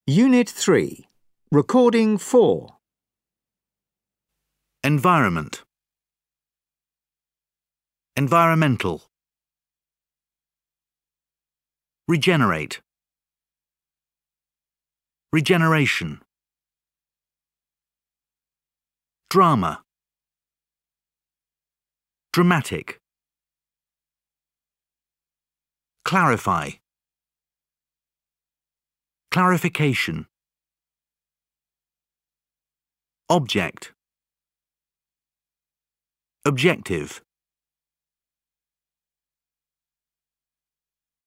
Unit 3. Recording 4. Environment. Environmental. Regenerate. Regeneration. Drama. Dramatic. Clarify. Clarification. Object. Objective.